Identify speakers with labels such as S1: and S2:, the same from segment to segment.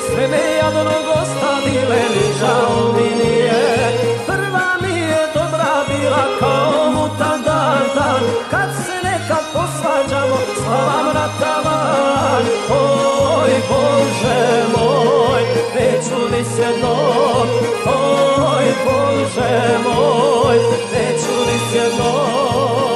S1: sve me jadnog ostavile, ni žao mi nije. Prva mi je dobra bila kao mutan dan, kad se nekad posvađamo, slavam na tavan. Oj Bože moj, neću li s jednom, oj Bože moj, neću li s jednom.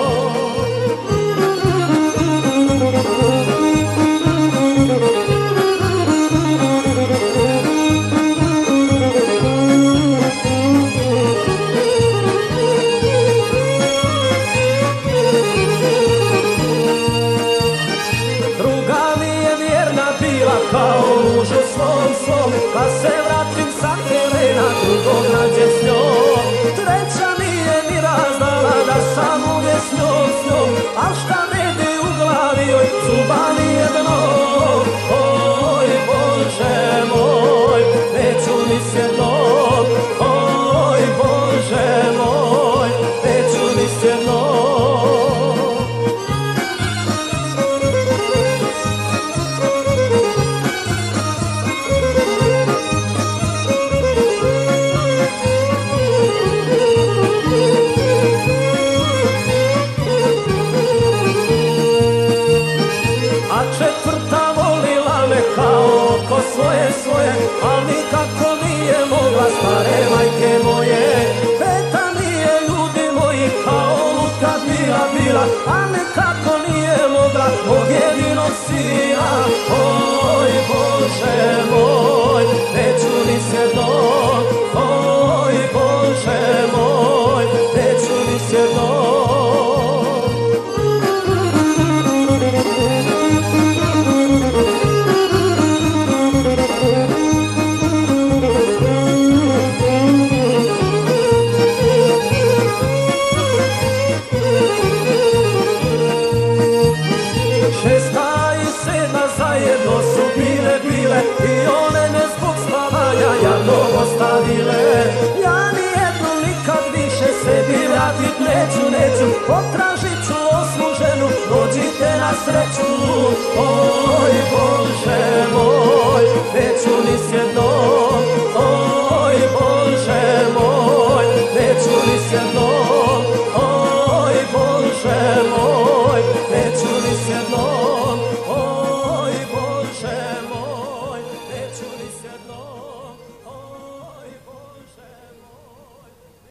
S1: Kao mužu svom, pa se vratim sa terena, drugog nađe s njom. Treća mi je mi razdala da sam uvijek s njom, al šta vredi u glavi, oj cuba mi jedno. Oj Bože moj, neću ni s jednom, oj Bože moj, neću ni s jednom. Četvrta volila me kao oko svoje, al nikako nije mogla stare majke moje. Peta mi je, ljudi moji, kao luka bila, a nekako nije mogla mog jedinog sina. Oj Bože moj, neću ni s jednom, oj Bože moj, neću ni s jednom. Šesta i sedma zajedno su bile i one me zbog spavanja jadnog ostavile. Ja nijednu nikad više sebi vratit neću, potražit ću osmu ženu, dođite na sreću. Oj Bože moj, neću ni s jednom, oj Bože.